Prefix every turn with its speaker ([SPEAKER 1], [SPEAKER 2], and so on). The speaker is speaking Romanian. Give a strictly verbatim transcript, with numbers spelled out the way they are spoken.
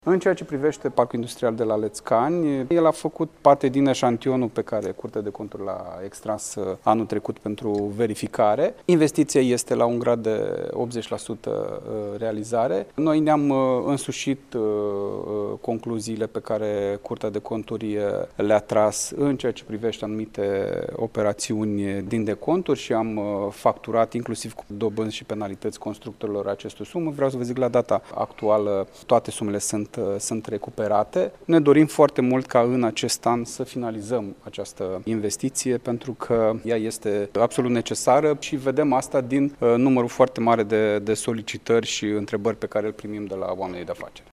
[SPEAKER 1] În ceea ce privește Parcul Industrial de la Lețcani, el a făcut parte din eșantionul pe care Curtea de Conturi l-a extras anul trecut pentru verificare. Investiția este la un grad de optzeci la sută realizare. Noi ne-am însușit concluziile pe care Curtea de Conturi le-a tras în ceea ce privește anumite operațiuni din deconturi și am facturat inclusiv cu dobânzi și penalități constructorilor aceste sume. Vreau să vă zic, la data actuală toate sumele sunt sunt recuperate. Ne dorim foarte mult ca în acest an să finalizăm această investiție, pentru că ea este absolut necesară și vedem asta din numărul foarte mare de, de solicitări și întrebări pe care îl primim de la oamenii de afaceri.